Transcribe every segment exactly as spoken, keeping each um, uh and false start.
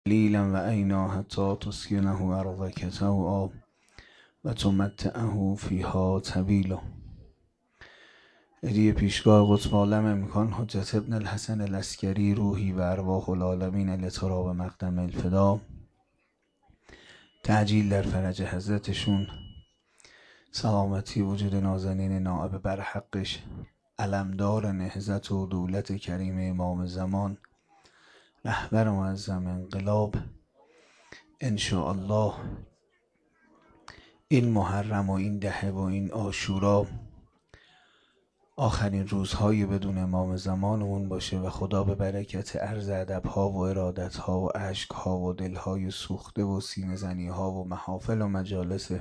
قلیلا و اینا حتی تسکنه ارضک طوعا و تمتعه فیها طویلا. هدیه پیشگاه قطب عالم امکان حجت ابن الحسن العسکری روحی و ارواح العالمین لتراب مقدم الفدا. تعجیل در فرج حضرتشون، سلامتی وجود نازنین نائب برحقش، علمدار نهضت و دولت کریم امام زمان، رهبر معظم انقلاب. انشاءالله این محرم و این دهه و این عاشورا آخرین روزهای بدون امام زمانمون باشه و خدا به برکت عرض ادبها و ارادتها و اشکها و دلهای سوخته و سینه زنیها و محافل و مجالس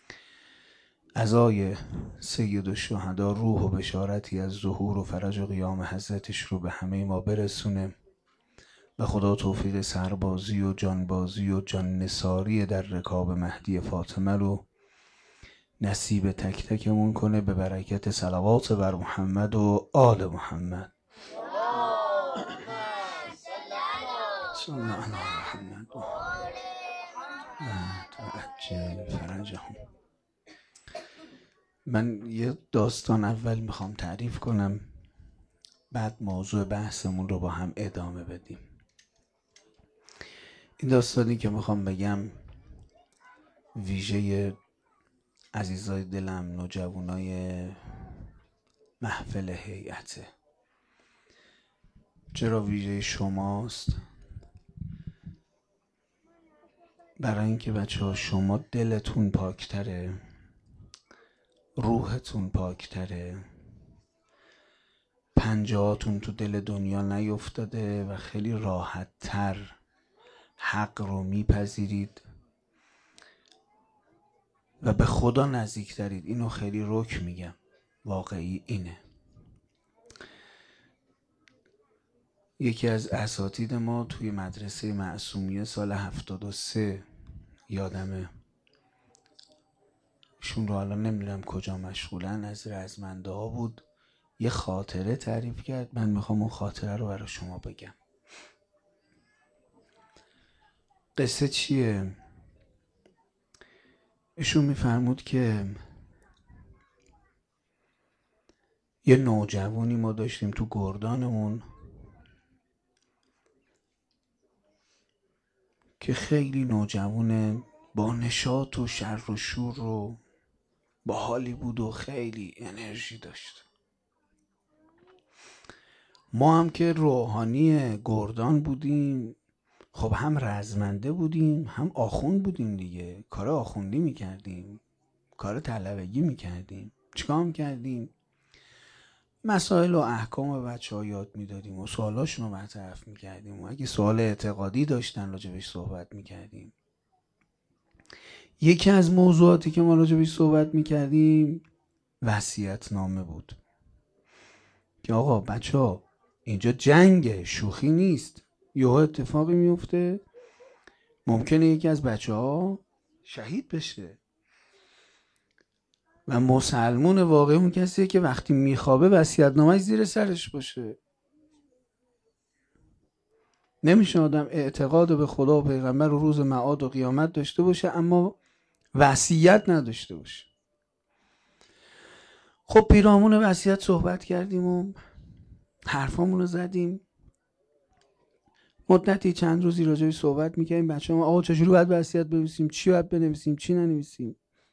عزای سید الشهدا روح و بشارتی از ظهور و فرج و قیام حضرتش رو به همه ما برسونه و خدا توفیق سربازی و جانبازی و جان نثاری در رکاب مهدی فاطمه رو نصیب تک تکمون کنه به برکت صلوات بر محمد و آل محمد. صلی الله علی محمد و عجل فرجهم. من یه داستان اول میخوام تعریف کنم، بعد موضوع بحثمون رو با هم ادامه بدیم. این داستانی که میخوام بگم ویژه عزیزای دلم، نوجوانای محفل هیئته. چرا ویژه شماست؟ برای اینکه بچه ها شما دلتون پاکتره، روحتون پاکتره، پنجهاتون تو دل دنیا نیفتاده و خیلی راحت تر حق رو میپذیرید و به خدا نزدیک ترید. اینو خیلی رک میگم، واقعی اینه. یکی از اساتید ما توی مدرسه معصومیه سال هفتاد و سه یادمه، شون رو الان نمیدونم کجا مشغولن، از رزمنده ها بود، یه خاطره تعریف کرد. من میخوام اون خاطره رو برای شما بگم. قصه چیه؟ ایشون میفرمود که یه نوجوانی ما داشتیم تو گردانمون که خیلی نوجوان با نشاط و شر و شور و با حالی بود و خیلی انرژی داشت. ما هم که روحانی گردان بودیم، خب هم رزمنده بودیم هم آخوند بودیم دیگه، کار آخوندی میکردیم، کار طلبگی میکردیم. چیکار میکردیم؟ مسائل و احکام و بچه ها یاد میدادیم و سوالاشون رو برطرف میکردیم و اگه سوال اعتقادی داشتن راجبش صحبت میکردیم. یکی از موضوعاتی که ما راجبش صحبت میکردیم وصیت نامه بود که آقا بچه ها اینجا جنگه، شوخی نیست، یه اتفاقی میفته، ممکنه یکی از بچه ها شهید بشه و مسلمون واقعی اون کسیه که وقتی میخوابه وصیت‌نامه‌اش زیر سرش باشه. نمیشه آدم اعتقاد به خدا و پیغمبر و روز معاد و قیامت داشته باشه اما وصیت نداشته باشه. خب پیرامون وصیت صحبت کردیم و حرفامون رو زدیم. مدتی چند روزی راجعش صحبت میکردیم. بچه ها آقا چجوری باید وصیت بنویسیم، چی باید بنویسیم، چی ننویسیم.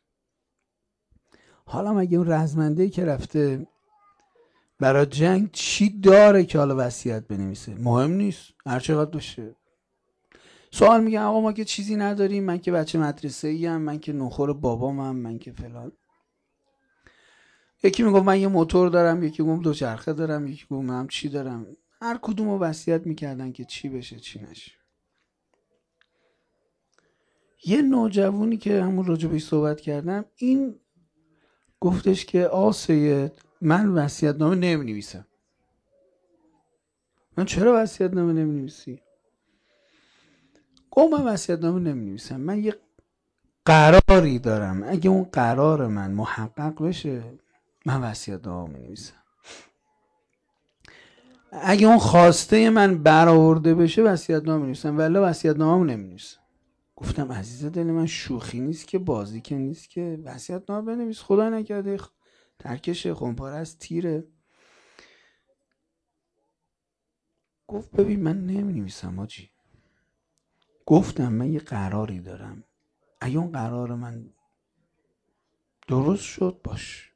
حالا مگه اون رزمنده‌ای که رفته برای جنگ چی داره که حالا وصیت بنویسه؟ مهم نیست، هر چقدر باشه. سوال میگن آقا ما که چیزی نداریم، من که بچه مدرسه ایم، من که نخور بابامم، من که فلان. یکی میگه من یه موتور دارم، یکی میگه دوچرخه دارم، یکی میگه من چی دارم. هر کدوم رو وصیت میکردن که چی بشه چی نشه. یه نوجوانی که همون راجبش صحبت کردم این گفتش که آ سید من وصیت نامه نمی نویسم. من چرا وصیت نامه نمی نویسی؟ گفت من وصیت نامه نمی نویسم، من یه قراری دارم، اگه اون قرار من محقق بشه من وصیت نامه می نویسم. اگه اون خواسته من برآورده بشه وصیت‌نامه می‌نویسم، ولی وصیت‌نامه‌مو نمی‌نویسم. گفتم عزیز دل من، شوخی نیست که، بازی که نیست که، وصیت‌نامه بنویس، خدا نکرده ترکش خمپاره از تیره. گفت ببین من نمی‌نویسم آجی. گفتم من یه قراری دارم، اگه اون قرار من درست شد باش.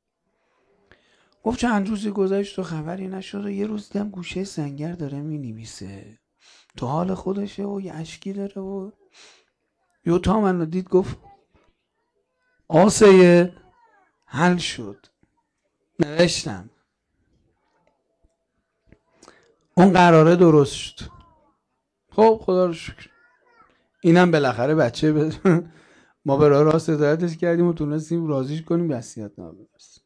گفت چند روزی گذشت و خبری نشد و یه روز دیدم گوشه سنگر داره مینویسه، تو حال خودشه و یه اشکی داره و یه تا من رو دید گفت آسه حل شد. نوشتم اون قراره درست شد. خب خدا رو شکر، اینم بالاخره بچه ب... ما به راه راست هدایتش کردیم و تونستیم راضیش کنیم وصیت‌نامه بنویسه.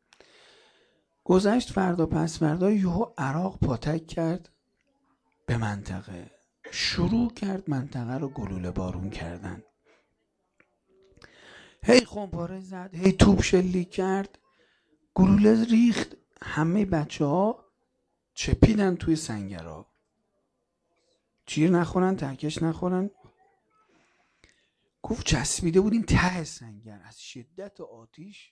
گذشت فردا پس فردا یهو عراق پاتک کرد به منطقه، شروع کرد منطقه رو گلوله بارون کردن، هی خمپاره زد، هی توپ شلیک کرد، گلوله ریخت، همه بچه ها چپیدن توی سنگرها، تیر نخورن، ترکش نخورن. گفت چسبیده بودیم ته سنگر، از شدت آتیش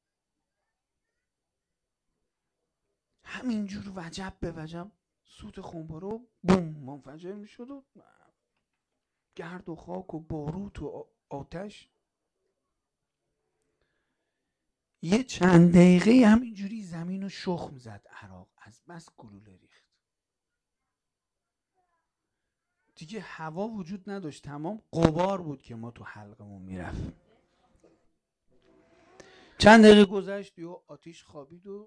همینجور وجب به وجب سوت خمپاره بوم منفجر میشد و گرد و خاک و باروت و آتش. یه چند دقیقه همینجوری زمین رو شخم زد عراق، از بس گلوله ریخت. دیگه هوا وجود نداشت، تمام غبار بود که ما تو حلقمون میرفت. چند دقیقه گذشت و آتیش خوابید و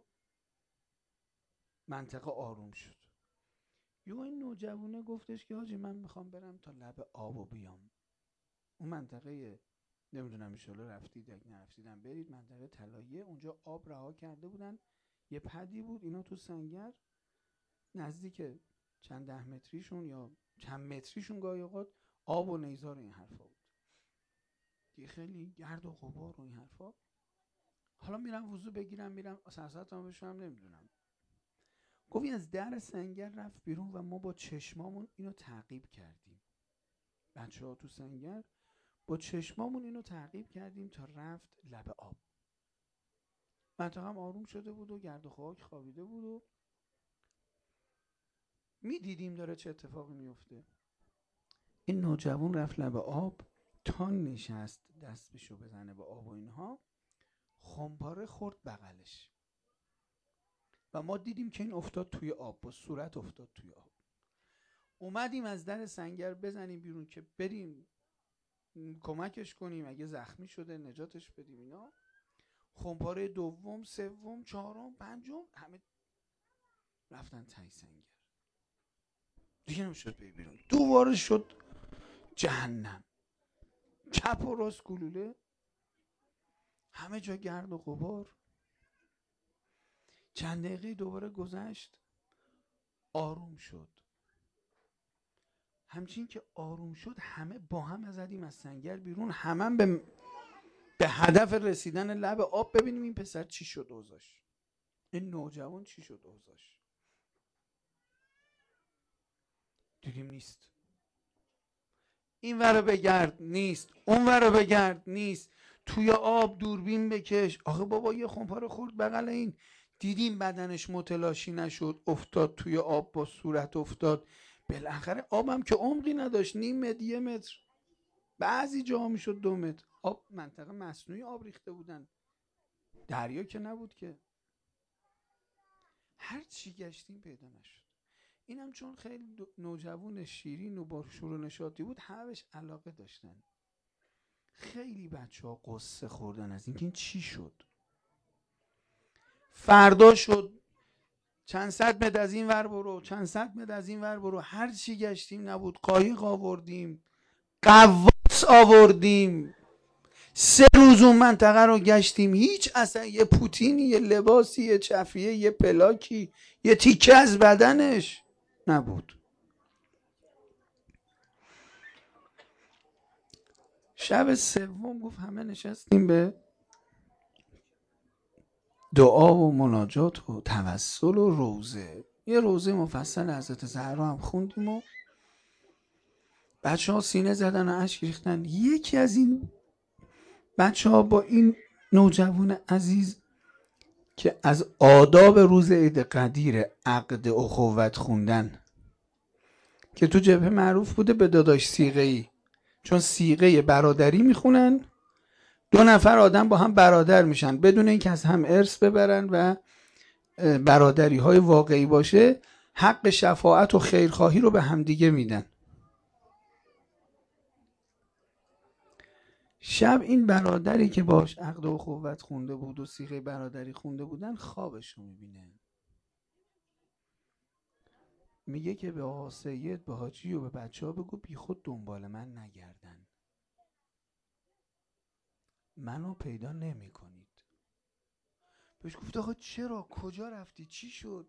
منطقه آروم شد. یو این نوجوانه گفتش که حاجی من میخوام برم تا لب آب و بیام. اون منطقه نمیدونم ایشالا رفتید اگه نرفتیدم برید، منطقه طلاییه، اونجا آب رها کرده بودن، یه پدی بود، اینا تو سنگر نزدیک چند ده متریشون یا چند متریشون گاهی اوقات آب و نیزار این حرفا بود دیگه، خیلی گرد و غبار و این حرفا. حالا میرم وضو بگیرم میرم سرساتم بشم نمیدونم. گفت از در سنگر رفت بیرون و ما با چشمامون اینو تعقیب کردیم، بچه ها تو سنگر با چشمامون اینو تعقیب کردیم تا رفت لب آب. منطقه هم آروم شده بود و گرد و خاک خوابیده بود و میدیدیم داره چه اتفاقی میفته. این نوجوان رفت لب آب، تا نشست دستشو بزنه به آب و اینها، خمپاره خورد بغلش و ما دیدیم که این افتاد توی آب، با صورت افتاد توی آب. اومدیم از در سنگر بزنیم بیرون که بریم کمکش کنیم، اگه زخمی شده نجاتش بدیم اینا. خمپاره دوم، سوم، چهارم، پنجم همه رفتن تای سنگر، دیگه نمیشد بری بیرون. دوباره شد جهنم، چپ و راست گلوله، همه جا گرد و غبار. چند دقیقه دوباره گذشت، آروم شد. همچین که آروم شد همه با هم زدیم از سنگر بیرون، همه هم به به هدف رسیدن لب آب. ببینیم این پسر چی شد اوضاش، این نوجوان چی شد اوضاش. دیدیم نیست، این ور رو بگرد نیست، اون ور رو بگرد نیست، توی آب دوربین بکش. آخه بابا یه خمپاره خورد بغل این، دیدیم بدنش متلاشی نشد، افتاد توی آب، با صورت افتاد. بالاخره آبم که عمقی نداشت، نیم متر، یه متر، بعضی جاها میشد دو متر آب. منطقه مصنوعی آب ریخته بودن، دریا که نبود که. هر چی گشتیم پیدا نشد. اینم چون خیلی نوجوان شیرین و با شور و نشاطی بود همه بهش علاقه داشتن. خیلی بچه ها قصه خوردن از اینکه این چی شد. فردا شد چند صد متر از این ور برو، چند صد متر از این ور برو، هر چی گشتیم نبود. قایق آوردیم، قواس آوردیم، سه روز اون منطقه رو گشتیم، هیچ اصلا یه پوتینی، یه لباسی، یه چفیه، یه پلاکی، یه تیکه از بدنش نبود. شب سوم گفت همه نشستیم به دعا و مناجات و توسل و روزه. یه روزه مفصل حضرت زهرا هم خوندیم و بچه ها سینه زدن و اشک ریختن. یکی از این بچه ها با این نوجوان عزیز که از آداب روز عید قدیر عقد اخوت خوندن که تو جبهه معروف بوده به داداش سیغه ای، چون سیغه برادری میخونن، دو نفر آدم با هم برادر میشن بدون اینکه از هم ارث ببرن و برادری های واقعی باشه، حق شفاعت و خیرخواهی رو به همدیگه میدن. شب این برادری که باش عقد اخوت خونده بود و صیغه برادری خونده بودن خوابش رو میبینه، میگه که به آقا سید، به حاجی و به بچه ها بگو بی خود دنبال من نگردن، منو پیدا نمی کنید. بهش گفت آقا چرا، کجا رفتی، چی شد؟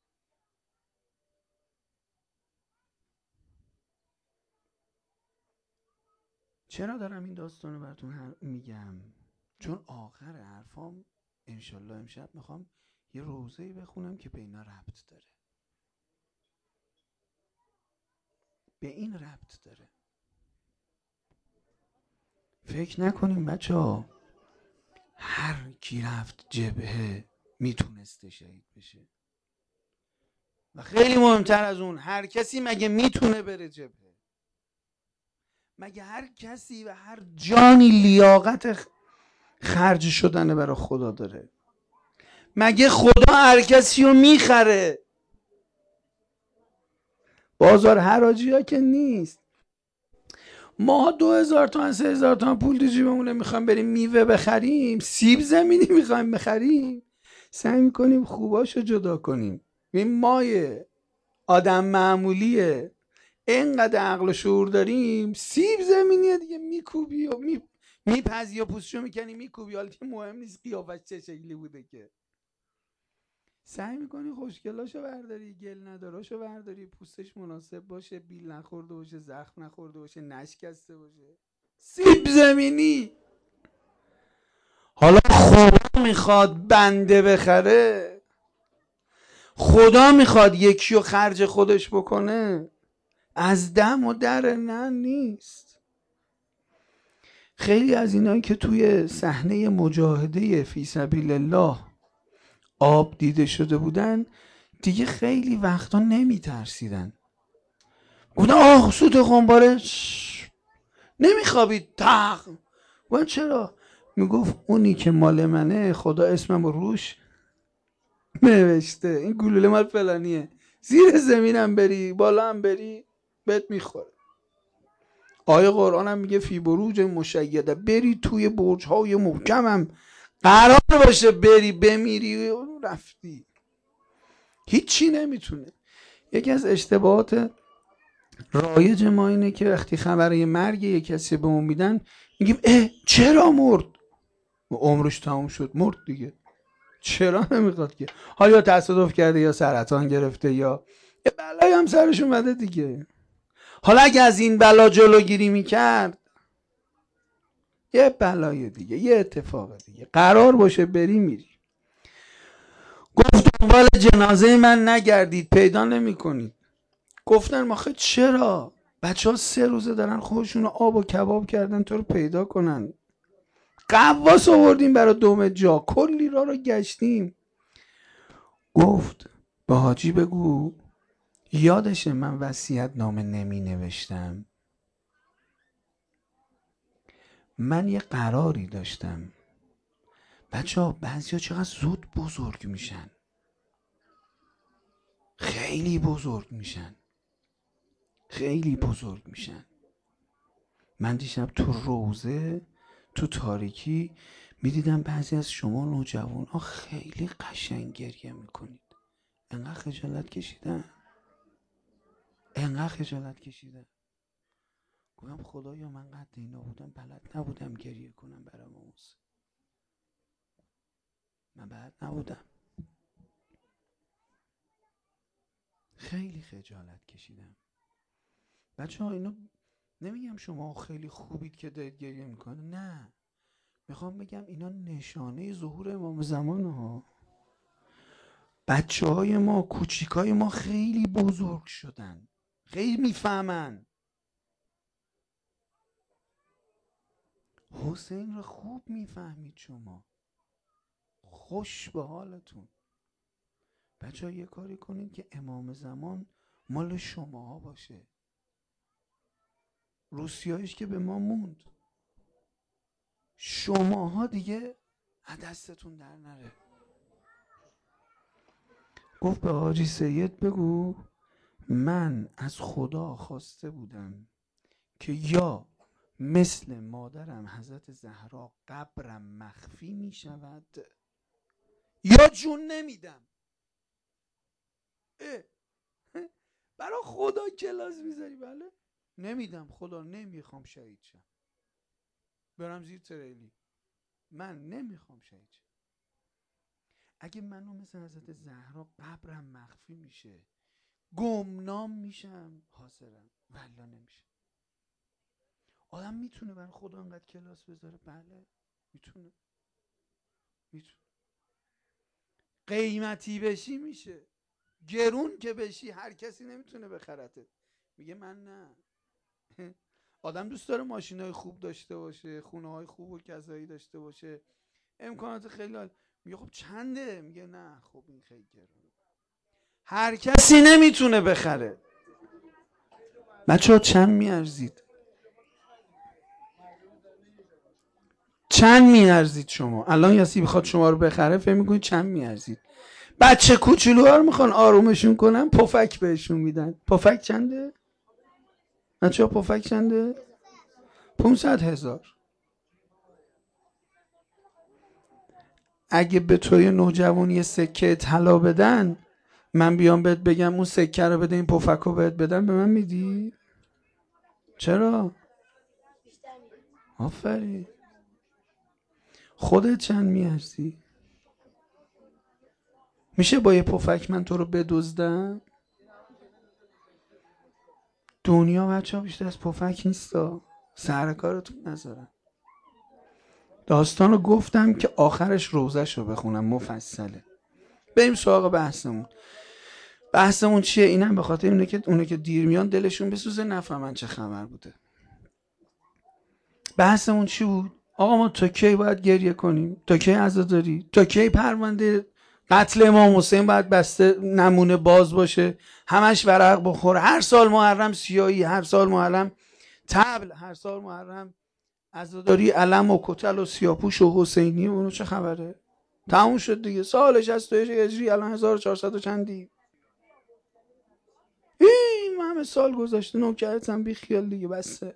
چرا دارم این داستان رو براتون میگم؟ چون آخر حرفام انشالله امشب میخوام یه روزه‌ای بخونم که به اینا ربط داره، به این ربط داره. فکر نکنیم بچه ها هر کی رفت جبهه میتونسته شهید بشه، و خیلی مهمتر از اون هر کسی مگه میتونه بره جبهه؟ مگه هر کسی و هر جانی لیاقت خرج شدن برای خدا داره؟ مگه خدا هر کسی رو میخره؟ بازار حراجی ها که نیست. ما دو هزار تومن سه هزار تومن پول تو جیبمونه میخوایم بریم میوه بخریم، سیب زمینی میخوایم بخریم، سعی میکنیم خوباشو جدا کنیم. این مایه آدم معمولیه، اینقدر عقل و شعور داریم، سیب زمینیه دیگه میکوبی و می میپزی و پوستشو میکنی میکوبی، حالا که مهم نیست قیافش چه شکلی بوده، که سعی میکنی خوشگلاشو برداری، گل نداراشو برداری، پوستش مناسب باشه، بیل نخورده باشه، زخم نخورده باشه، نشکسته باشه. سیب زمینی. حالا خدا میخواد بنده بخره؟ خدا میخواد یکی رو خرج خودش بکنه؟ از دم و در نه نیست. خیلی از اینایی که توی صحنه مجاهده فی سبیل الله آب دیده شده بودن دیگه خیلی وقتا نمی ترسیدن، گفتن آه سوت خنباره نمیخوابید تق. و چرا؟ میگفت اونی که مال منه خدا اسمم روش نوشته، این گلوله مال فلانیه، زیر زمینم بری بالا هم بری بهت میخوره. آیه قرآن هم میگه فی بروج مشیده، بری توی برج های محکمم قرار باشه بری بمیری رفتی، هیچی نمیتونه. یکی از اشتباهات رایج ما اینه که وقتی خبر مرگ یک کسی به ما میدن میگیم اه چرا مرد؟ عمرش تموم شد مرد دیگه، چرا نمیخواد که؟ حالا یا تصادف کرده یا سرطان گرفته یا یه بلایی هم سرش اومده دیگه. حالا اگه از این بلا جلوگیری میکرد، یه بلای دیگه، یه اتفاق دیگه قرار باشه بری میری. گفت دنبال جنازه من نگردید، پیدا نمیکنید. گفتن ماخه چرا؟ بچه ها سه روزه دارن خودشون آب و کباب کردن تو رو پیدا کنن، قواس آوردیم برای دوم جا، کلی را رو گشتیم. گفت به حاجی بگو یادشه من وصیت نامه نمی نوشتم، من یه قراری داشتم. بچه ها بعضی ها چقدر زود بزرگ میشن، خیلی بزرگ میشن، خیلی بزرگ میشن. من دیشب تو روزه تو تاریکی میدیدم بعضی از شما نوجوان ها خیلی قشنگ گریه میکنید. انقدر خجالت کشیدن، انقدر خجالت کشیدن. گفتم خدایا من قد اینا بودم بلد نبودم گریه کنم برای موسی، من بلد نبودم، خیلی خجالت کشیدم. بچه ها اینو نمیگم شما خیلی خوبید که دارید گریه میکنه، نه، میخوام بگم اینا نشانه ظهور امام زمان ها. بچه های ما، کوچیک های ما خیلی بزرگ شدن، خیلی میفهمن. حسین رو خوب میفهمید شما، خوش به حالتون. بچه ها یه کاری کنید که امام زمان مال شما باشه. روسیایش که به ما موند، شماها دیگه از دستتون در نره. گفت به حاجی سید بگو من از خدا خواسته بودم که یا مثل مادرم حضرت زهرا قبرم مخفی می شود یا جون نمیدم. برای خدا کلاس میذاری؟ بله نمیدم، خدا نمیخوام شهید شم، برم زیر تریلی، من نمیخوام شهید شم. اگه منو مثل حضرت زهرا قبرم مخفی میشه، گمنام میشم، حاضرم، والله نمیشه. آدم میتونه برای خدا انقدر کلاس بذاره؟ بله میتونه، میتونه. قیمتی بشی میشه، گرون که بشی هر کسی نمیتونه بخرتت. میگه من نه. آدم دوست داره ماشینای خوب داشته باشه، خونه های خوب و کذایی داشته باشه، امکانات خیلی حال. میگه خب چنده؟ میگه نه خب این خیلی گرونه، هر کسی نمیتونه بخره. بچه ها چند میارزید؟ چند میارزید شما؟ الان یاسی بخواد شما رو بخره فکر میکنید چند میارزید؟ بچه کوچولوها رو میخوان آرومشون کنن، پفک بهشون میدن. پفک چنده؟ بچه ها پفک چنده؟ پونصد هزار. اگه به توی نوجوان یه سکه طلا بدن، من بیام بهت بگم اون سکه رو بده این پفک رو بهت بدن، به من میدی؟ چرا؟ آفرین. خودت چند میارزی؟ میشه با یه پفک من تو رو بدزدم؟ دنیا بچه ها بیشتر از پفک نیستا، سرکارتون نذارن. داستان رو گفتم که آخرش روزش رو بخونم مفصله. بریم سراغ بحثمون. بحثمون چیه؟ اینم به خاطر اینه که اونه که دیر میان دلشون بسوزه، نفهمن چه خبر بوده. بحثمون چی بود؟ آقا ما تا کی باید گریه کنیم؟ تا کی عزاداری؟ تا کی پرونده قتل امام حسین باید بسته نمونه باز باشه، همش ورق بخوره؟ هر سال محرم سیاهی، هر سال محرم طبل، هر سال محرم عزاداری علم و کتل و سیاپوش و حسینی. اونو چه خبره؟ تموم شد دیگه. سال شصت و یک هجری الان هزار و چهارصد و چندی. این همه سال گذشته، نوکرتم بی خیال دیگه، بسه.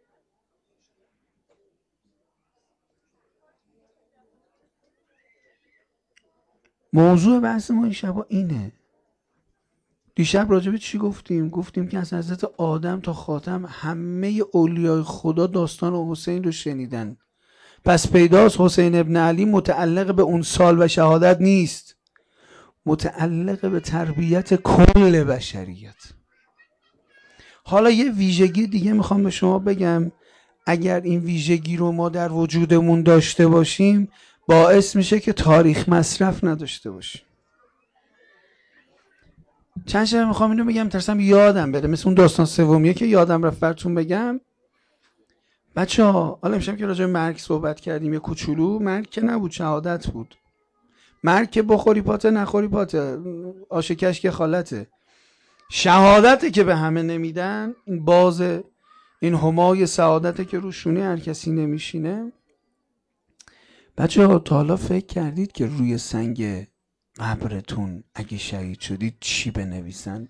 موضوع بحث ما این شبا اینه. دیشب راجبه چی گفتیم؟ گفتیم که از حضرت آدم تا خاتم همه اولیای خدا داستان حسین رو شنیدن. پس پیداست حسین ابن علی متعلق به اون سال و شهادت نیست، متعلق به تربیت کل بشریت. حالا یه ویژگی دیگه میخوام به شما بگم. اگر این ویژگی رو ما در وجودمون داشته باشیم، باعث میشه که تاریخ مصرف نداشته باشیم. چند شب میخوام اینو بگم ترسم یادم بره، مثل اون داستان سومیه که یادم رفت براتون بگم. بچه ها حالا امشب که راجع به مرگ صحبت کردیم، یه کوچولو، مرگ که نبود، شهادت بود. مرگ که بخوری پاته نخوری پاته، آش کشک خالته. شهادته که به همه نمیدن، این باز این همای سعادته که رو شونه هر کسی نمیشینه. بچه ها تا حالا فکر کردید که روی سنگ قبرتون اگه شهید شدید چی بنویسن؟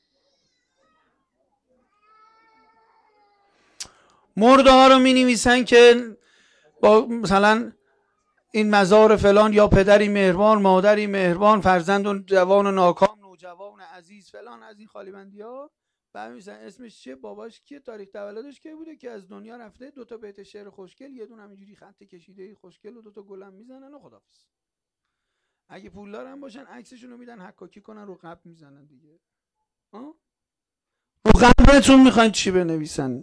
مرده ها رو می نویسن که با مثلا این مزار فلان، یا پدری مهربان، مادری مهربان، فرزند جوان و ناکام، نوجوان عزیز، فلان، از این خالی بندی ها. بعد میسن اسمش چیه، باباش کیه، تاریخ تولدش کی بوده که از دنیا رفته، دو تا بیت شعر خوشگل، یه دونه همینجوری خط کشیده خوشگل و دو تا گلم میزنن و خدافظ. اگه پولدار هم باشن عکسشون رو میدن حکاکی کنن، رو قبر میزنن دیگه. ها؟ رو قبرتون میخواین چی بنویسن؟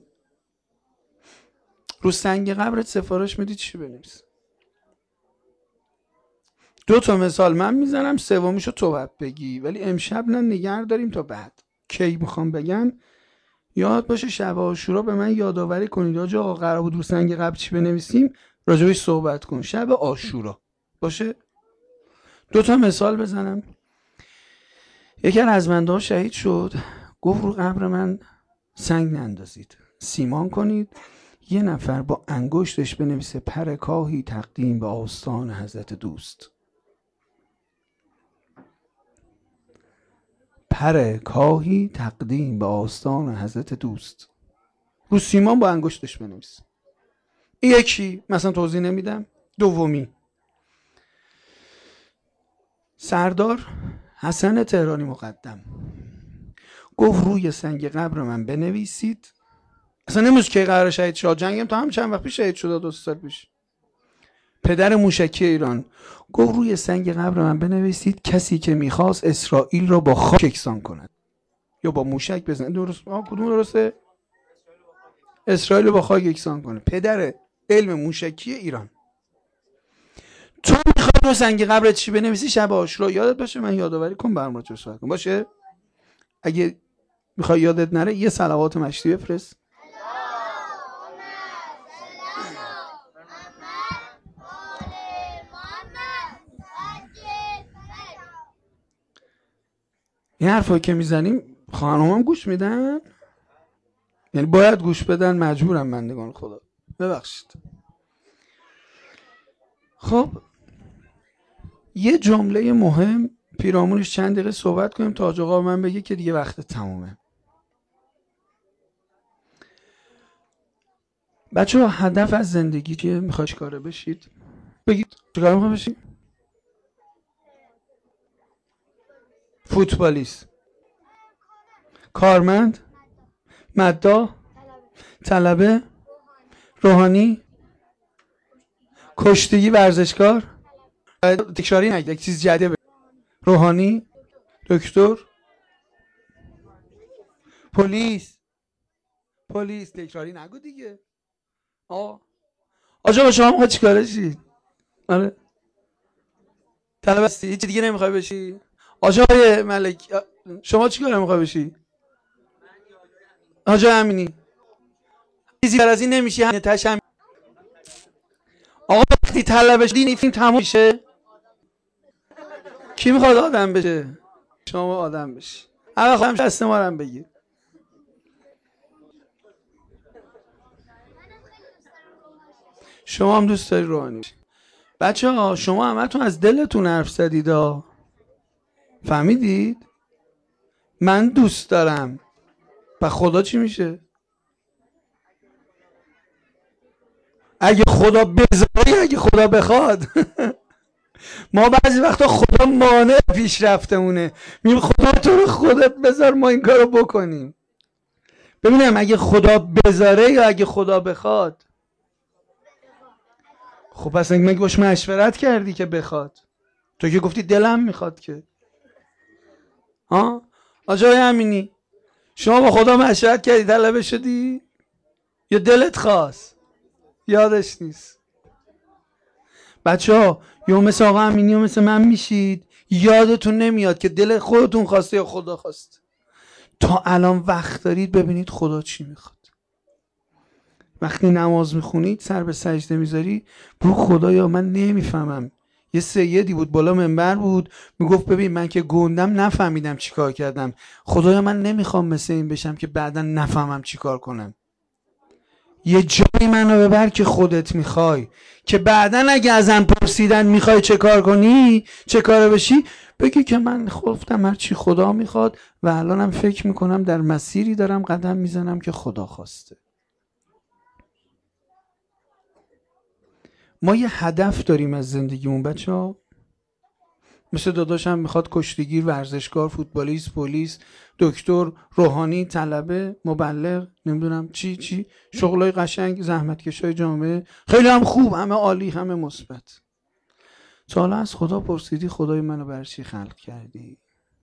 رو سنگ قبرت سفارش میدید چی بنویسن؟ دو تا مثال من میزنم، سومیشو تو باید بگی، ولی امشب نه، نگه داریم تا بعد. کی میخوام بگم یاد باشه شب عاشورا به من یادآوری کنید. آجا آقا قرار بود رو سنگ قبر چی بنویسیم، راجبش صحبت کن. شب عاشورا باشه. دو تا مثال بزنم. یکی از رزمنده شهید شد، گفت رو قبر من سنگ نندازید، سیمان کنید، یه نفر با انگشتش بنویسه پر کاهی تقدیم به آستان حضرت دوست. پر کاهی تقدیم به آستان حضرت دوست، رو سیمان با انگشتش بنویسه. این یکی مثلا توضیح نمیدم. دومی، سردار حسن تهرانی مقدم گفت روی سنگ قبر من بنویسید، اصلا نمیدونست که قرار شهید شد، جنگم تا هم چند وقت پیش شهید شد، دو سال پیش، پدر موشکی ایران، گفت روی سنگ قبر من بنویسید کسی که میخواست اسرائیل را با خاک یکسان کند یا با موشک بزنه. درست؟ آه کدوم درسته؟ اسرائیل رو با خاک یکسان کنه. پدر علم موشکی ایران. تو میخوای رو سنگ قبرت چی بنویسی شب عاشورا؟ یادت باشه من یادآوری کن برام راجع صحبت کن باشه. اگه میخوای یادت نره یه صلوات مشتی بفرست. این حرفایی که میزنیم خانومم گوش میدن؟ یعنی باید گوش بدن، مجبورم بندگان خدا، ببخشید. خب یه جمله مهم پیرامونش چند دقیقه صحبت کنیم تا حاج آقا من بگه که دیگه وقت تمومه. بچه ها هدف از زندگی چیه؟ میخوای چیکاره بشید؟ بگید چیکار میخوای بشید؟ فوتبالیست، کارمند، مداح، طلبه، روحانی، کشتیگی، ورزشکار، تکراری نگید، یک چیز جدید. روحانی، دکتر، پلیس. پلیس تکراری نگو دیگه. آه آجا با شما میخوای چیکاره شید؟ آره طلبه هستی؟ هیچ دیگه نمیخوای بشی؟ آجا های ملک شما چیکاره میخوای بشی؟ آجا امینی چیزی بر از این نمیشی همینه تشم. آقا وقتی طلبه شدی این فیلم تموم میشه. کی میخواد آدم بشه؟ شما آدم بشی. اول خواهم دست ما رو هم بگیر. شما هم دوست داری روحانی بشی. بچه ها شما همتون از دلتون حرف زدید ها، فهمیدید؟ من دوست دارم. و خدا چی میشه؟ اگه خدا بذاره، اگه خدا بخواد. ما بعضی وقتا خدا مانع پیشرفتمونه، میگیم خدا تو رو خودت بذار ما این کارو بکنیم. ببینم اگه خدا بذاره یا اگه خدا بخواد. خب پس مگه باش مشورت کردی که بخواد؟ تو که گفتی دلم میخواد که. ها آجای امینی شما با خدا مشورت کردی طلبه شدی یا دلت خواست؟ یادش نیست. بچه ها یا مثل آقا امینی یا مثل من میشید یادتون نمیاد که دل خودتون خواسته یا خدا خواسته. تا الان وقت دارید ببینید خدا چی میخواد. وقتی نماز میخونید سر به سجده میذاری بگو خدایا من نمیفهمم. یه سیدی بود بالا منبر بود میگفت ببین من که گندم نفهمیدم چی کار کردم، خدایا من نمیخوام مثل این بشم که بعدا نفهمم چی کار کنم. یه جایی منو ببر که خودت میخوای، که بعدا اگه ازم پرسیدن میخوای چه کار کنی چه کار بشی بگی که من گفتم هر چی خدا میخواد و الانم فکر میکنم در مسیری دارم قدم میزنم که خدا خواسته. ما یه هدف داریم از زندگیمون بچه ها. مثل داداشم میخواد کشتیگیر، ورزشکار، فوتبالیست، پلیس، دکتر، روحانی، طلبه، مبلغ، نمیدونم چی چی، شغلای قشنگ، زحمتکشای جامعه، خیلی هم خوب، همه عالی، همه مثبت. تا حالا از خدا پرسیدی خدای منو برای چی خلق کردی؟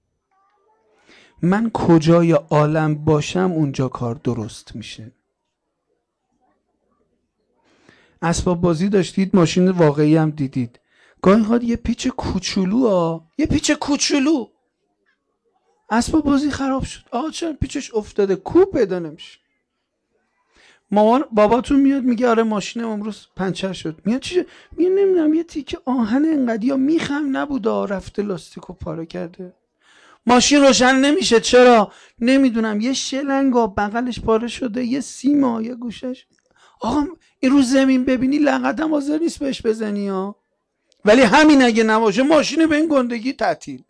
من کجای عالم باشم اونجا کار درست میشه. اسباب بازی داشتید، ماشین واقعی هم دیدید، گاهی خواد یه پیچ کوچولو ها یه پیچ کوچولو اسباب بازی خراب شد، آقا چرا پیچش افتاده، کو پیدا نمیشه. مامان باباتون میاد میگه آره ماشینم امروز پنچر شد، میاد چیه؟ میگه نمیدونم یه تیکه آهن انقدی یا میخم نبوده رفته لاستیکو پاره کرده. ماشین روشن نمیشه، چرا؟ نمیدونم یه شلنگا بغلش پاره شده، یه سیما یه گوشش. آقا این رو زمین ببینی لغتم حاضر نیست بهش بزنی ها، ولی همین اگه نباشه ماشین به این گندگی تعطیل.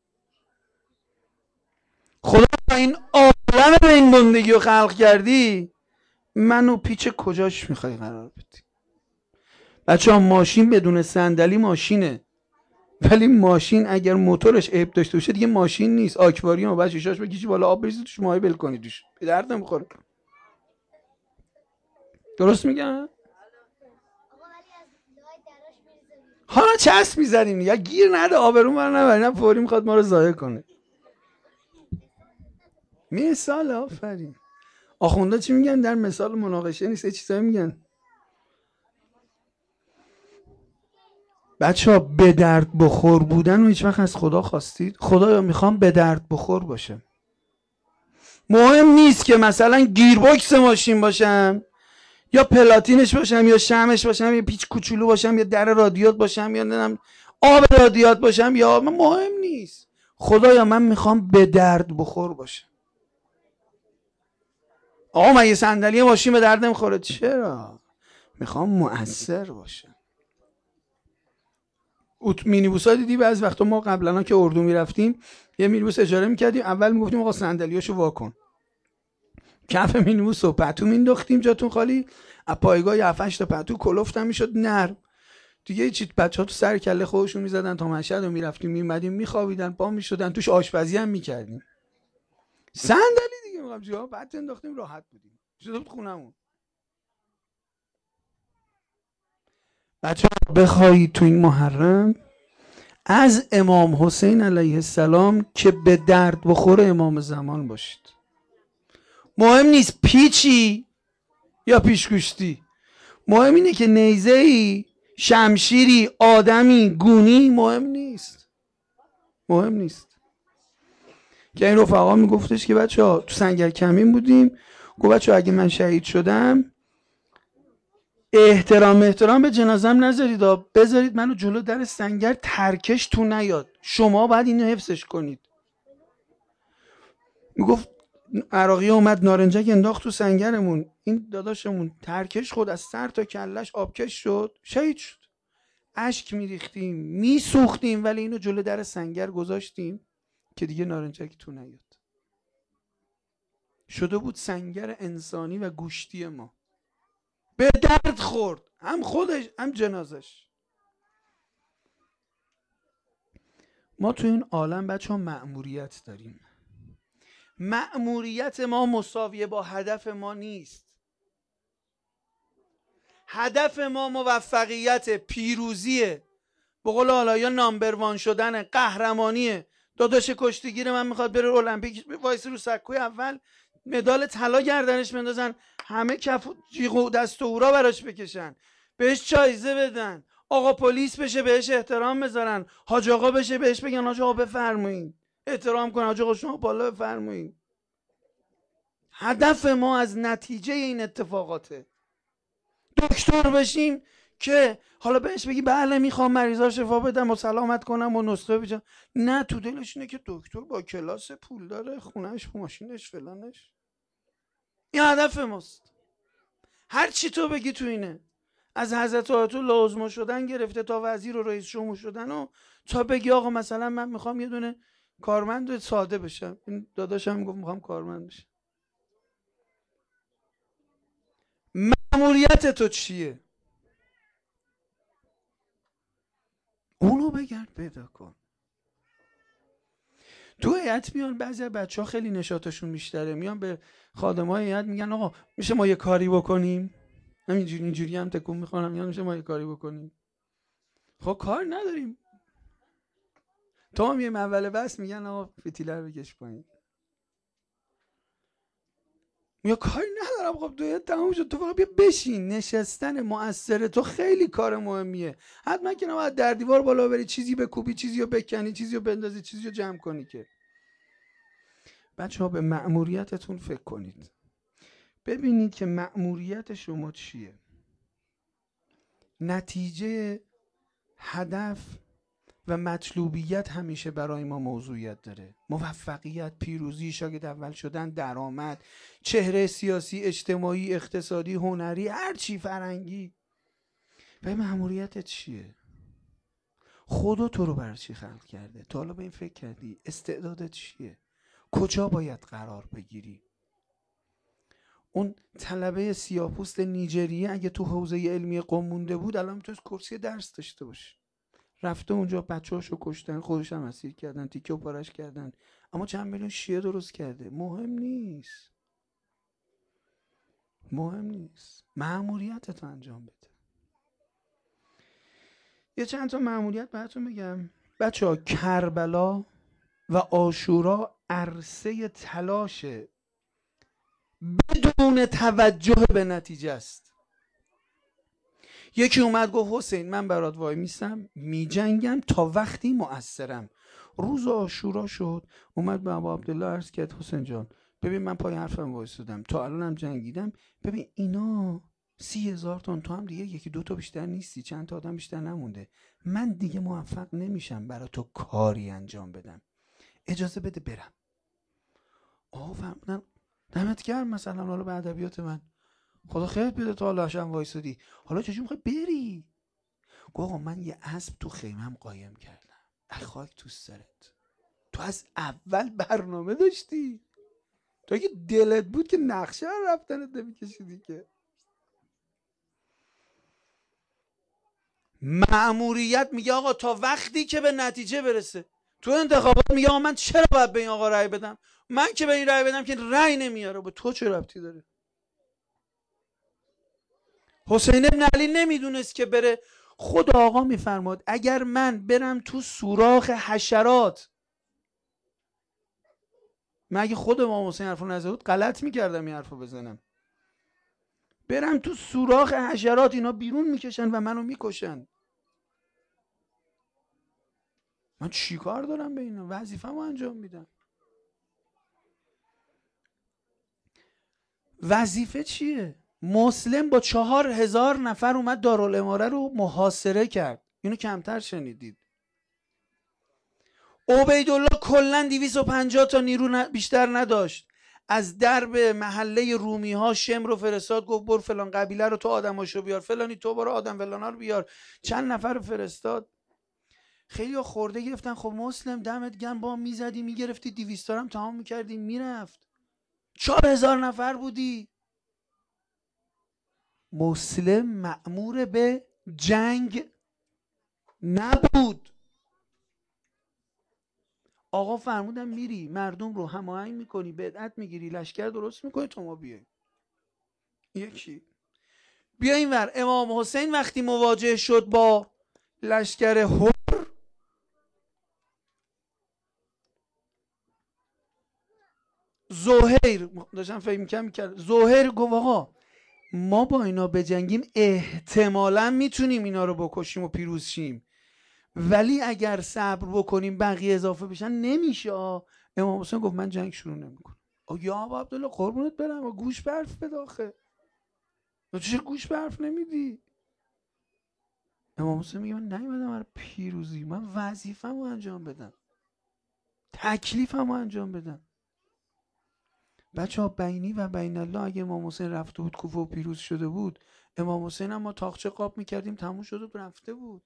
خدا این عالم به این گندگی رو خلق کردی، منو پیچ کجاش میخوای قرار بدی؟ بچه ها ماشین بدون صندلی ماشینه، ولی ماشین اگر موتورش عیب داشته باشه دیگه ماشین نیست. آکواریوم و بعد شیشاش بکشی بالا آب بریزی توش ماهی بل کنی توش، به درد نمیخوره. درست میگم؟ حالا چسب میزنیم یا گیر نده آبرون من نبریم، فوری میخواد ما رو ضایع کنه. مثال آفرین. آخونده چی میگن در مثال مناقشه نیست، چیزایی میگن. بچه ها به درد بخور بودن و هیچ وقت از خدا خواستید؟ خدایا میخوام به درد بخور باشه. مهم نیست که مثلا گیربکس ماشین باشم یا پلاتینش باشم یا شمعش باشم یا پیچ کوچولو باشم یا در رادیات باشم یا نمیدونم آب رادیات باشم، یا مهم نیست. خدایا من میخوام به درد بخور باشه. آقا من یه صندلی ماشین به درد نمیخوره، چرا؟ میخوام مؤثر باشه. اوت مینیبوسا دیدی بعضی وقتا ما قبلا که اردو میرفتیم یه مینیبوس اجاره میکردیم، اول میگفتیم آقا صندلیاشو وا کن، کف مینیبوس رو پتو مینداختیم جاتون خالی، از پایگاه هفت هشت تا پتو کلفتم میشد نرم دیگه. چیت بچه‌ها تو سر کله خودشون میزدن تا مشهد رو میرفتیم میمدیم میخوابیدن پا میشدن، توش آشپزی هم میکردیم. صندلی دیگه میگم جواب بعد انداختیم راحت بودیم، شده بود خونمون. بچه‌ها بخواید تو این محرم از امام حسین علیه السلام که به درد بخور امام زمان باشید. مهم نیست پیچی یا پیشگوشتی، مهم اینه که نیزه‌ای، شمشیری، آدمی، گونی، مهم نیست. مهم نیست. که این رفقا میگفتش که بچه ها تو سنگر کمین بودیم، گفت بچه ها اگه من شهید شدم احترام احترام به جنازم نذارید، بذارید منو جلو در سنگر ترکش تو نیاد، شما باید اینو حفظش کنید. میگفت عراقی اومد نارنجک انداخت تو سنگرمون، این داداشمون ترکش خود از سر تا کلش آبکش شد، شهید شد. اشک میریختیم میسوختیم ولی اینو جلو در سنگر گذاشتیم که دیگه نارنجک تو نیاد. شده بود سنگر انسانی و گوشتی ما، به درد خورد، هم خودش هم جنازش. ما تو این عالم بچه ها مأموریت داریم. مأموریت ما مساویه با هدف ما نیست. هدف ما موفقیت، پیروزیه، به قول آلایا نامبر وان شدن، قهرمانیه. داداش کشتیگیر من میخواد بره المپیک وایس رو سکوی اول، مدال طلا گردنش بندازن، همه کف جیغ و دست و هورا براش بکشن، بهش جایزه بدن، آقا پلیس بشه بهش احترام بذارن، حاج آقا بشه بهش بگن حاج آقا بفرمایید، احترام کن حاج آقا شما بالا بفرمایید. هدف ما از نتیجه این اتفاقاته. دکتر بشیم که حالا بهش بگی بله میخوام مریضا شفا بدم و سلامت کنم و نسخه بجم، نه، تو دلش اینه که دکتر با کلاس، پول داره، خونهش، ماشینش، فلانش. این هدف ماست. هر چی تو بگی تو اینه، از حضرت آیت الله عظما شدن گرفته تا وزیر و رئیس جمهور شدن و تا بگی آقا مثلا من میخوام یه دونه کارمند ساده بشم. این داداشم میگفت میخوام کارمند بشم. مأموریت تو چیه؟ اونو بگرد پیدا کن. تو هیئت میان بعضی بچه ها خیلی نشاطشون بیشتره، میان به خادمای هیئت میگن آقا میشه ما یه کاری بکنیم، همینجوری اینجوری هم تکون میخورم، میگن میشه ما یه کاری بکنیم. خب کار نداریم. تا هم یه اول بس میگن آقا فتیله رو بکش پایین. یا کاری ندارم، خب تو تموم شد، تو فقط بیا بشین. نشستن مؤثر تو خیلی کار مهمیه. حتما که نباید در دیوار بالا بری، چیزی بکوبی، چیزی رو بکنی، چیزی رو بندازی، چیزی رو جمع کنی. که بچه ها به مأموریتتون فکر کنید، ببینید که مأموریت شما چیه. نتیجه، هدف و مطلوبیت همیشه برای ما موضوعیت داره. موفقیت، پیروزی، شاگرد اول شدن، درآمد، چهره سیاسی، اجتماعی، اقتصادی، هنری، هر چی، فرنگی. و مأموریتت چیه؟ خدا تو رو برای چی خلق کرده؟ تا حالا به این فکر کردی؟ استعدادت چیه؟ کجا باید قرار بگیری؟ اون طلبه سیاه‌پوست نیجریه اگه تو حوزه علمی قم مونده بود، الان میتونست کرسی درس داشته باشه. رفته اونجا، بچه‌هاشو کشتن، خودش هم اسیر کردن، تیکه و پارش کردن، اما چند میلیون شیعه درست کرده. مهم نیست، مهم نیست. مأموریتتو انجام بده. یه چند تا مأموریت براتون بگم بچه‌ها. کربلا و عاشورا عرصه تلاشه بدون توجه به نتیجه است. یکی اومد گفت حسین من برات وای میستم، میجنگم تا وقتی مؤثرم. روز عاشورا شد، اومد به ابا عبدالله عرض کرد حسین جان ببین من پای حرفم وایسادم، تا الانم جنگیدم، ببین اینا سی هزار تن، تو هم دیگه یکی دو تا بیشتر نیستی، چند تا آدم بیشتر نمونده، من دیگه موفق نمیشم برای تو کاری انجام بدم، اجازه بده برم. آقا فهمیدن دمت گرم، مثلا حالا به ادبیات من خدا خیرت بده، تا حالا هم وایسادی، حالا چجوری میخوای بری؟ آقا من یه اسب تو خیمم قایم کردم. خاک تو سرت، تو از اول برنامه داشتی، تو اگه دلت بود که نقشه رفتنت نمیکشیدی که. مأموریت میگه آقا تا وقتی که به نتیجه برسه. تو انتخابات میگه آقا من چرا باید به این آقا رأی بدم؟ من که به این رأی بدم که رأی نمیاره. به تو چه ربطی داره؟ حسین ابن علی نمیدونست که بره. خود آقا میفرماد اگر من برم تو سوراخ حشرات، من اگه خود امام حسین حرفو نزده بود غلط میکردم این حرفو بزنم. برم تو سوراخ حشرات، اینا بیرون میکشن و منو میکشن. من چی کار دارم به اینا؟ وظیفه‌مو انجام میدم. وظیفه چیه؟ مسلم با چهار هزار نفر اومد دارالاماره رو محاصره کرد. اینو کمتر شنیدید. عبیدالله کلا دویست و پنجاه تا نیرو بیشتر نداشت. از درب محله رومی ها شم رو فرستاد، گفت بر فلان قبیله رو تو آدماشو بیار، فلانی تو برو آدم فلانا رو بیار. چند نفر رو فرستاد. خیلی خورده گرفتن. خب مسلم دمت گرم، با میزدی میگرفتی دویست تا هم تمام میکردی میرفت. چهار هزار نفر بودی. مسلم مأمور به جنگ نبود. آقا فرمودن میری مردم رو هماهنگ میکنی، بدعت میگیری، لشکر درست میکنی تا ما بیاییم. یکی بیا اینور. امام حسین وقتی مواجه شد با لشکر هر، زهیر داشتم فکر میکنم میکرد، زهیر گفت آقا ما با اینا بجنگیم احتمالا میتونیم اینا رو بکشیم و پیروز شیم، ولی اگر صبر بکنیم بقیه اضافه بشن نمیشه. امام حسین گفت من جنگ شروع نمیکنم. یا ابا عبدالله قربونت برم، گوش به حرف بده آخه. تو چه گوش به حرف نمیدی؟ امام حسین میگه من نیومدم برای پیروزی، من وظیفه‌مو انجام بدم، تکلیفمو انجام بدم. بچه ها بینی و بین الله اگه امام حسین رفته بود کوفه و پیروز شده بود، امام حسین هم ما تاقچه قاب میکردیم تموم شده بود رفته بود.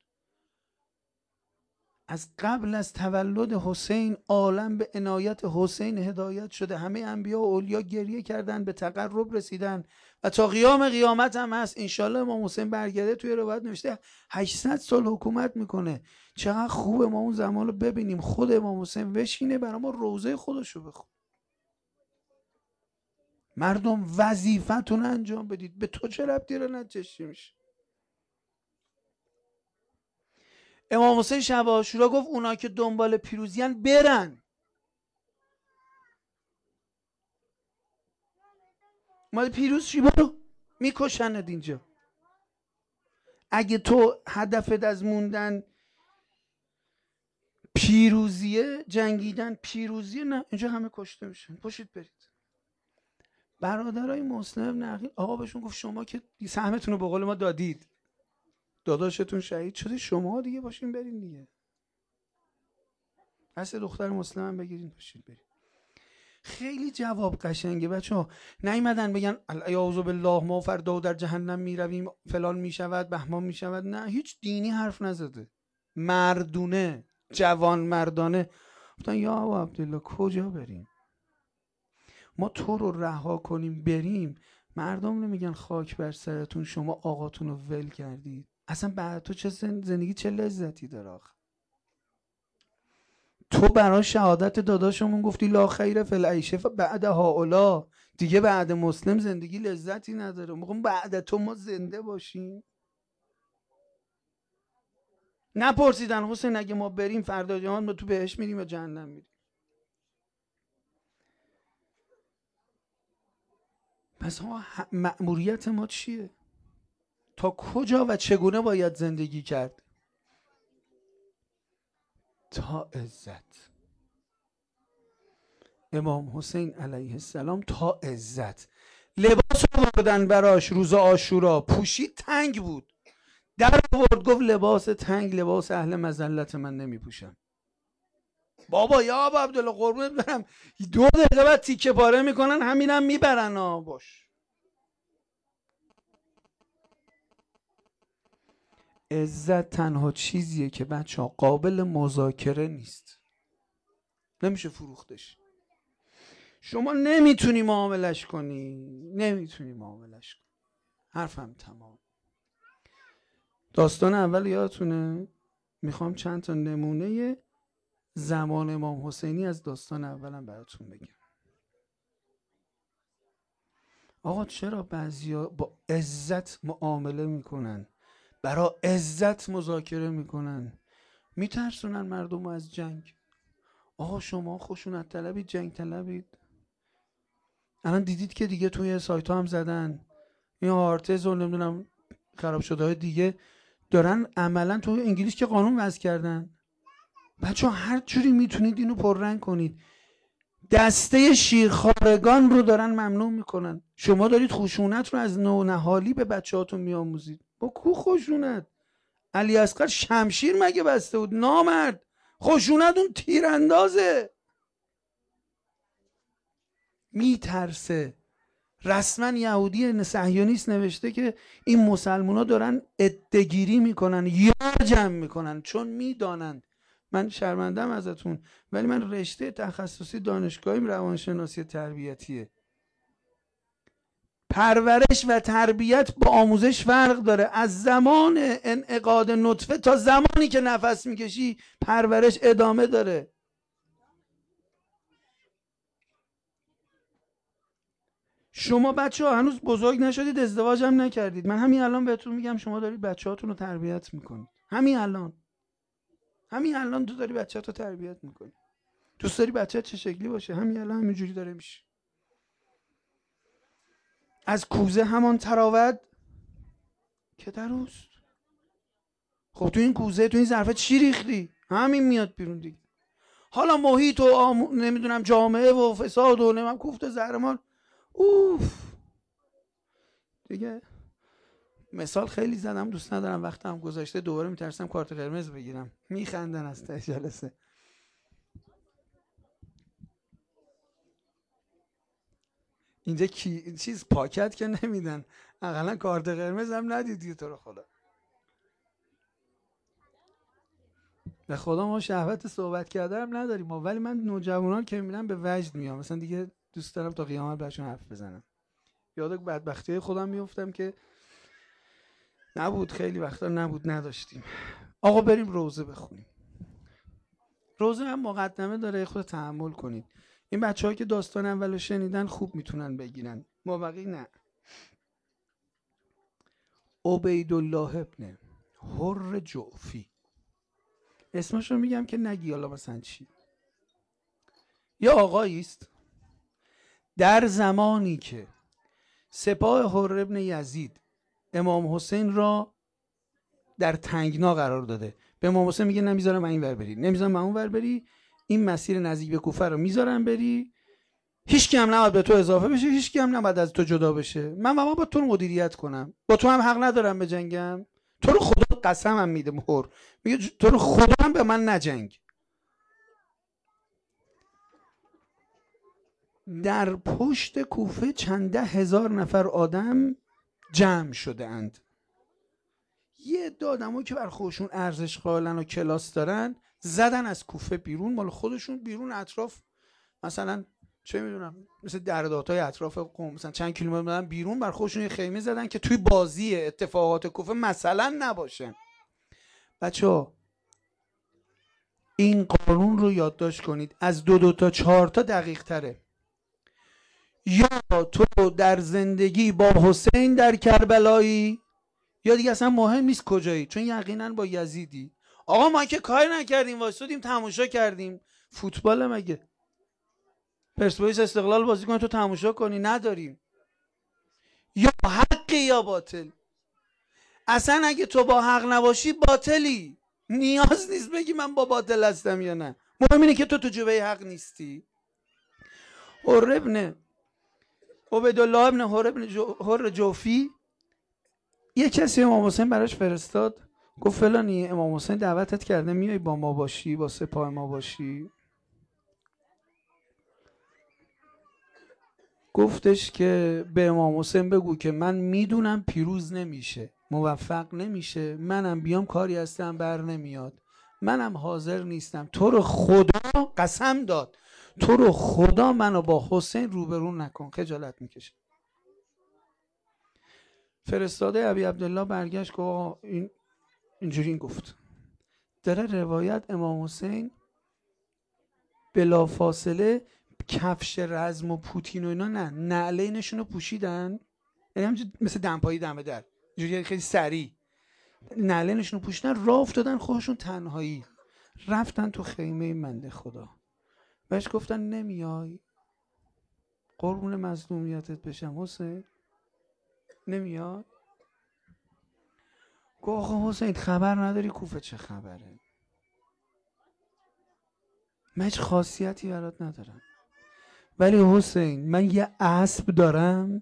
از قبل از تولد حسین عالم به عنایت حسین هدایت شده. همه انبیا و اولیا گریه کردن، به تقرب رسیدن و تا قیام قیامت هم هست. انشالله امام حسین برگرده. توی روایت نوشته هشتصد سال حکومت میکنه. چقدر خوبه ما اون زمان رو ببینیم، خود امام حسین بشینه برای ما روزه خودشو بخون. مردم وظیفتون انجام بدید، به تو چه ربطی رو نچشی میشه. امام حسین شب عاشورا گفت اونا که دنبال پیروزیان برن. مال پیروز چی؟ برو میکشند اینجا. اگه تو هدفت از موندن پیروزیه، جنگیدن پیروزیه، نه اینجا همه کشته میشن، پاشید برید. برادرای مسلم نقی آقا بهشون گفت شما که سهمتون رو به قول ما دادید، داداشتون شهید شده، شما دیگه باشین برین دیگه، دست دختر مسلم هم بگیرین پاشید برید. خیلی جواب قشنگه بچه ها. نیومدن بگن اعوذ بالله ما فردا در جهنم میرویم فلان میشود بهمان میشود، نه هیچ دینی حرف نزده، مردونه جوان مردانه گفتن یا ابا عبدالله کجا بریم؟ ما تو رو رها کنیم بریم، مردم نمیگن خاک بر سرتون شما آقاتون رو ول کردید، اصلا بعد تو چه زندگی چه لذتی داره آخه؟ تو برای شهادت داداشمون گفتی لا خیر فی العیش بعد هؤلاء، دیگه بعد مسلم زندگی لذتی نداره، میگم بعد تو ما زنده باشیم. نپرسیدن حسین اگه ما بریم فردا جهان ما تو بهش میریم یا جهنم میریم. پس ما مأموریت ما چیه؟ تا کجا و چگونه باید زندگی کرد؟ تا عزت. امام حسین علیه السلام تا عزت لباس آوردن براش روز عاشورا، پوشید تنگ بود، در آورد گفت لباس تنگ لباس اهل مذلت من نمی پوشم. بابا یا ابا عبدالله قربونت برم، دو دقیقه بعد تیکه پاره میکنن همینم میبرن ها. باش عزت تنها چیزیه که بچه ها قابل مذاکره نیست، نمیشه فروختش. شما نمیتونی معاملش کنی، نمیتونی معاملش کنی، حرفم تمام. داستان اول یادتونه؟ میخوام چند تا نمونه زمان امام حسینی از داستان اولم براتون بگم. آقا چرا بعضیا با عزت معامله میکنن، برای عزت مذاکره میکنن، میترسونن مردم از جنگ؟ آقا شما خشونت طلبید، جنگ طلبید. الان دیدید که دیگه توی سایت ها هم زدن این آرتز و نمیدونم خراب شده های دیگه دارن عملا تو انگلیس که قانون وضع کردن. بچه هر جوری میتونید اینو پررنگ کنید. دسته شیرخوارگان رو دارن ممنوع میکنن. شما دارید خشونت رو از نونهالی به بچه هاتون میآموزید. با کو خشونت؟ علی اصغر شمشیر مگه بسته بود؟ نامرد. خشونت اون تیراندازه، میترسه. رسما یهودی صهیونیست نوشته که این مسلمونا دارن عده‌گیری میکنن، یار جمع میکنن، چون میدانند. من شرمندم ازتون ولی من رشته تخصصی دانشگاهیم روانشناسی تربیتیه. پرورش و تربیت با آموزش فرق داره. از زمان انعقاد نطفه تا زمانی که نفس میکشی پرورش ادامه داره. شما بچه ها هنوز بزرگ نشدید، ازدواج هم نکردید، من همین الان بهتون میگم شما دارید بچه هاتون رو تربیت میکنید. همین الان همین الان تو داری بچه هاتو تربیت میکنی. دوست داری بچه چه شکلی باشه؟ همین الان همینجوری داره میشه. از کوزه همان تراود که در اوست. خب تو این کوزه تو این ظرفه چی ریختی؟ همین میاد بیرون دیگه. حالا محیط و آم... نمیدونم جامعه و فساد و نمیدونم کوفت زهرمار، اوف دیگه. مثال خیلی زدم، دوست ندارم وقتم گذاشته دوباره میترسم کارت قرمز بگیرم. میخندن از ته جلسه. اینجا کی چیز پاکت که نمیدن، اقلا کارت قرمز هم ندیدی تو رو خدا. به خدا ما شهوت صحبت کرده هم نداریم ما، ولی من نوجوانان که میبینم به وجد میام، مثلا دیگه دوست دارم تا قیامت براشون حرف بزنم. یاد بدبختی خودم میافتم که نبود، خیلی وقتا نبود، نداشتیم. آقا بریم روزه بخونیم. روزه هم مقدمه داره، خود تحمل کنید. این بچه‌ها که داستان اولو شنیدن خوب میتونن بگیرن، ما بقیه نه. عبیدالله ابن حر جعفی، اسمش رو میگم که نگی حالا مثلا چی. یه آقایی است در زمانی که سپاه حر ابن یزید امام حسین را در تنگنا قرار داده. به امام حسین میگه نمیذارم این ور بری، نمیذارم اون ور بری، این مسیر نزدیک به کوفه رو میذارم بری، هیچ کی هم نباید به تو اضافه بشه، هیچ کی هم نباید از تو جدا بشه، من بابا با تو مدیریت کنم، با تو هم حق ندارم بجنگم، تو رو خدا قسمم میده مهر، میگه تو رو خدا هم به من نجنگ. در پشت کوفه چنده هزار نفر آدم جمع شده اند. یه عده آدمایی که بر خودشون ارزش قائلن و کلاس دارن زدن از کوفه بیرون، مال خودشون بیرون، اطراف مثلا چه میدونم مثل درداتای اطراف قم مثلا چند کیلومتر دادن بیرون، بر خودشون یه خیمه زدن که توی بازی اتفاقات کوفه مثلا نباشن. بچه‌ها این قانون رو یادداشت کنید، از دو دو تا چهار تا دقیق تره. یا تو در زندگی با حسین در کربلایی، یا دیگه اصلا مهم نیست کجایی، چون یقینا با یزیدی. آقا ما که کاری نکردیم، واسودیم تماشا کردیم. فوتبال مگه پرسپولیس استقلال بازی کنه تو تماشا کنی؟ نداریم. یا حقی یا باطل. اصلا اگه تو با حق نباشی باطلی، نیاز نیست بگی من با باطل هستم یا نه، مهم اینه که تو تو جبهه حق نیستی. حر ابن عبیدالله ابن حر ابن جو حر جوفی یه کسی امام حسین براش فرستاد، گفت فلانی امام حسین دعوتت کرده میای با ما باشی، با سپاه ما باشی. گفتش که به امام حسین بگو که من میدونم پیروز نمیشه، موفق نمیشه، منم بیام کاری هستم بر نمیاد، منم حاضر نیستم، تو رو خدا قسم داد تو رو خدا منو با حسین روبرو نکن، خجالت میکشه. فرستاده ابی عبدالله برگشت گفت این اینجوری این گفت. داره روایت امام حسین بلا فاصله کفش رزم و پوتین و اینا نه نعلینشون رو پوشیدن، یعنی همچنین مثل دمپایی دمه در اینجوری خیلی سریع نعلینشون رو پوشیدن، راه افتادن خودشون تنهایی، رفتن تو خیمه منده خدا، بهش گفتن نمیای قربون مظلومیتت بشم حسین، نمیای؟ گفت آقا حسین خبر نداری کوفه چه خبره؟ من هیچ خاصیتی برات ندارم، ولی حسین من یه اسب دارم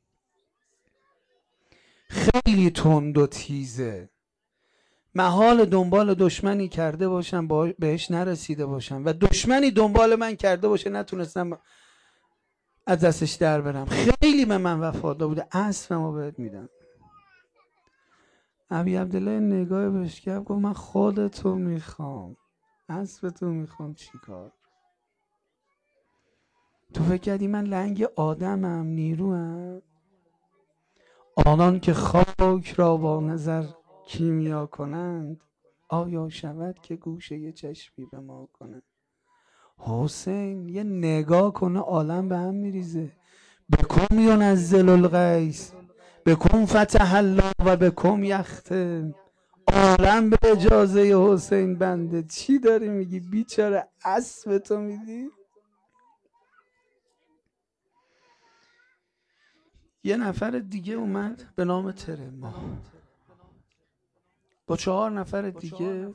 خیلی تند و تیزه، محال دنبال دشمنی کرده باشم بهش نرسیده باشم و دشمنی دنبال من کرده باشه نتونستم از دستش در برم، خیلی به من وفادار بوده، اسبمو بهت میدم. ابی عبدالله نگاه بهش کرد گفت من خودتو میخوام، اسبتو میخوام چیکار؟ تو فکر کردی من لنگ آدمم نیروام؟ آنان که خاک را با نظر کیمیا کنند، آیا شود که گوشه یه چشمی به ما کنند؟ حسین یه نگاه کنه عالم به هم میریزه. بکم ینزل الغیث بکم فتح الله و بکم یختم. عالم به اجازه حسین بنده. چی داری میگی بیچاره؟ اسب تو میدی؟ یه نفر دیگه اومد به نام ترما با چهار نفر دیگه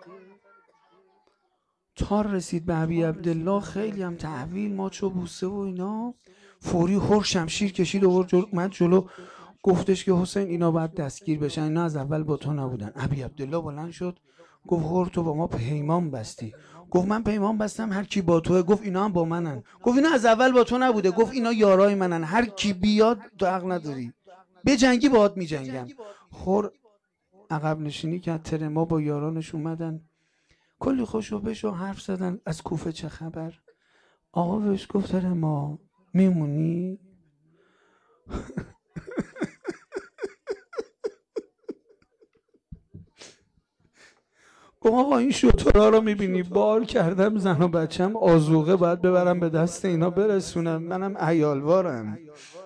تا رسید به ابی عبدالله، خیلی هم تحویل ماچ و بوسه و اینا، فوری هر شمشیر کشید و جل... اومد جلو، گفتش که حسین اینا باید دستگیر بشن، اینا از اول با تو نبودن. ابی عبدالله بلند شد گفت هر تو با ما پیمان بستی. گفت من پیمان بستم هر کی با توه. گفت اینا هم با منن. گفت اینا از اول با تو نبوده. گفت اینا یارای منن، هر کی بیاد تو حق نداری، به جنگی باهات میجنگم. خور عقب نشینی که ترما با یارانش اومدن، کلی خوشو بشو حرف زدن از کوفه چه خبر. آقا بهش گفت ترما میمونی؟ گفت آقا این شترها رو میبینی بار کردم، زن و بچم آذوقه باید ببرم به دست اینا برسونم، منم عیالوارم.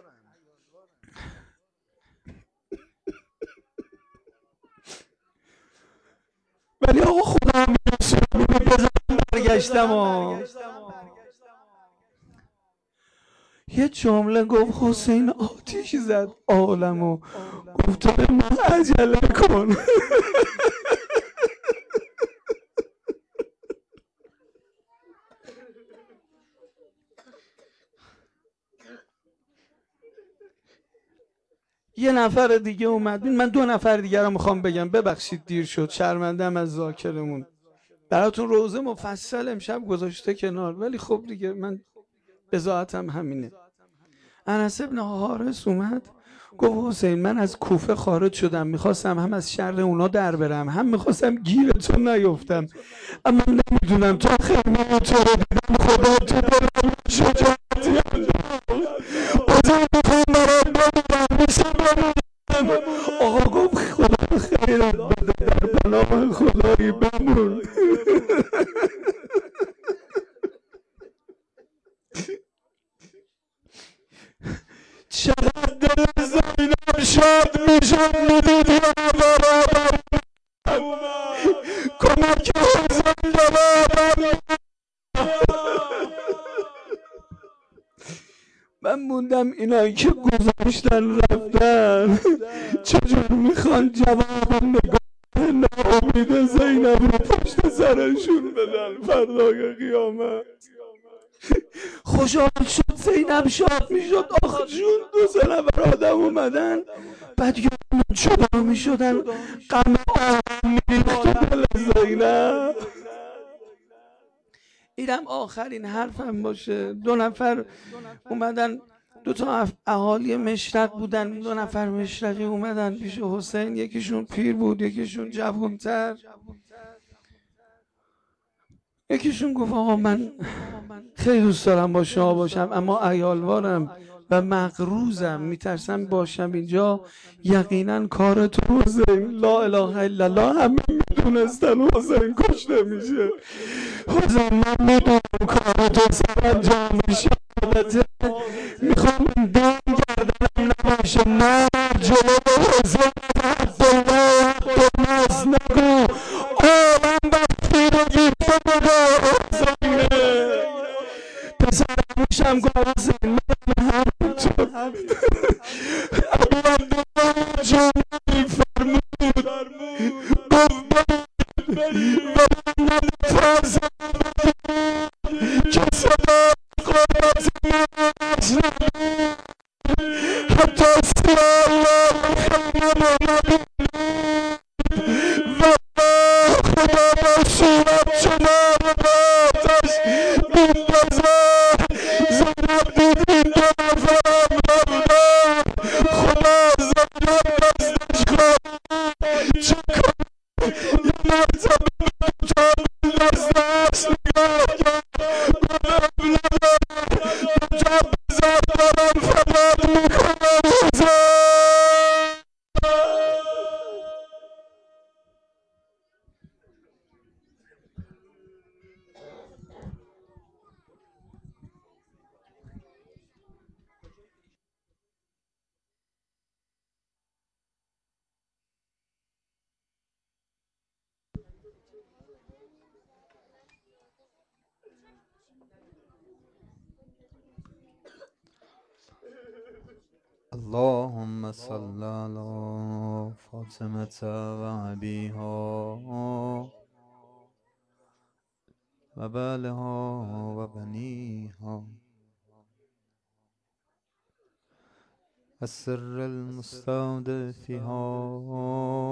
ولی آقا خدا برگشتم ها. یه جمله گفت حسین آتیش زد عالمو، گفت تو به ما عجله کن. یه نفر دیگه اومد، من دو نفر دیگه رو میخوام بگم، ببخشید دیر شد، شرمندم از ذاکرمون. براتون روزه مفصل امشب گذاشته کنار، ولی خب دیگه من بضاعتم همینه. انس ابن حارث اومد گفت حسین من از کوفه خارج شدم، میخواستم هم از شر اونا در برم، هم میخواستم گیر تو نیفتم، اما نمیدونم تا خیمه تو رو دیدم خدا تو دلم شجاعتی حسین میخوام برات بمیرم، میشه بمیرم. آقا گفت خدا خیرت بده، در پناه خدایی بمون. چقدر دل زینب شاد میشد میدید یا برادر کمک حسین جواب. من موندم اینایی که گذاشتن رفتن چجور میخوان جواب نگاه ناامید زینب رو پشت سرشون بدن فردای قیامت. خوشحال شد زینب شاد میشد، آخه جون دو سه نفر آدم اومدن بعد یادمون جدا میشدن، غم آدم میریخت دل زینب. اینم آخرین حرفم باشه. دو نفر اومدن، دو تا اهالی مشرق بودن، دو نفر مشرقی اومدن پیش حسین، یکیشون پیر بود یکیشون جوانتر. یکیشون گفت آقا من خیلی دوست دارم با شما باشم اما عیالوارم و مغروزم، میترسم باشم اینجا یقینا کار تو حسین، لا اله الا الله همه میدونستن حسین کشته میشه. حسین من میدونم کار تو سرانجام میشه، میخوام دین گردنم نباشه، نه جلو حسین عبدالله عبدالناس نگو آلم بختی رو گیفته بده حسینه. پسرم میشم گفت حسین من همین تو ابو عبدالله جمعی فرمود گفت برید ولی نتازه که صدا قربت نشنید حتی سیاه الله خیمه نبید و خدا با صورت چنان باتش میندازه. زینب دید این دو نفرم رفتن، خدا زینب دستش خواهد چه کنه، یه مرتبه به جا دستش نگاه کرد گفت ابلده به جا بزر دارم فقط میکنم حسین. اللهم صل على فاطمة وأبيها وبالها وبنيها السر المستودع فيها